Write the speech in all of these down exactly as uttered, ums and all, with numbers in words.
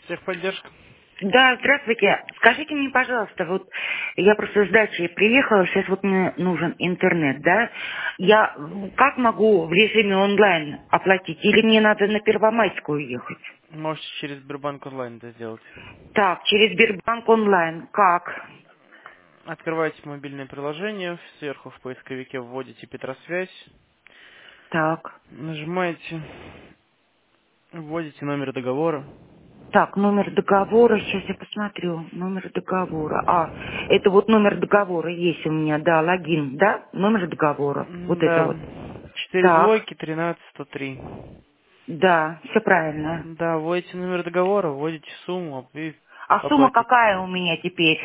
Техподдержка. Да, здравствуйте. Скажите мне, пожалуйста, вот я просто с дачи приехала, сейчас вот мне нужен интернет, да? Я м, как могу в режиме онлайн оплатить? Или мне надо на Первомайскую ехать? Можете через Сбербанк онлайн это сделать. Так, через Сбербанк онлайн. Как? Открываете мобильное приложение, сверху в поисковике вводите Петросвязь, Так. нажимаете, вводите номер договора. Так, номер договора, сейчас я посмотрю. Номер договора. А, это вот номер договора есть у меня, да, логин, да? Номер договора. Вот М, это Да, вот. четыре Так, двойки, тринадцать, сто три. да, все правильно. Да, вводите номер договора, вводите сумму и А сумма оплатите. какая у меня теперь?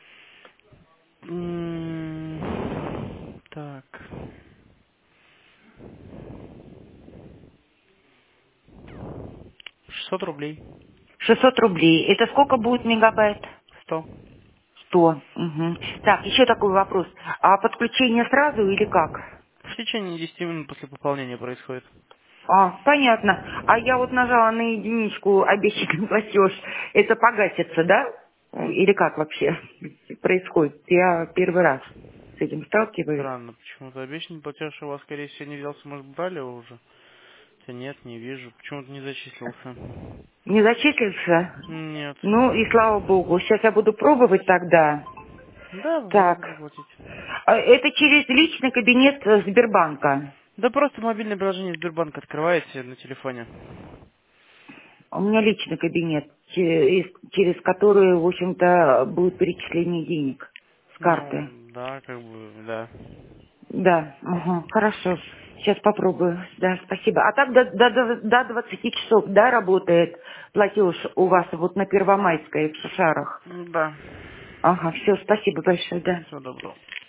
М, Так, шестьсот рублей. шестьсот рублей. Это сколько будет мегабайт? сто. Сто. Мгм. Так, еще такой вопрос. А подключение сразу или как? В течение десяти минут после пополнения происходит. А, понятно. А я вот нажала на единичку обещанный платеж. Это погасится, да? Или как вообще происходит? Я первый раз с этим сталкиваюсь. Странно, почему-то обещанный платеж у вас, скорее всего, не взялся, может, брали его уже? Хотя нет, не вижу. Почему-то не зачислился. Не зачислился? Нет. Ну и слава богу. Сейчас я буду пробовать тогда. Да, вы Так. попробуйте оплатить. А это через личный кабинет э, Сбербанка. Да просто мобильное приложение Сбербанк открываете на телефоне. У меня личный кабинет, через, через который, в общем-то, будет перечисление денег с карты. Ну, да, как бы, да. Да, ага, хорошо. Сейчас попробую. Да, спасибо. А так до, до, до, до двадцати часов, да, работает платеж у вас вот на Первомайской в Шушарах? Да. Ага, все, спасибо большое, да. Всего доброго.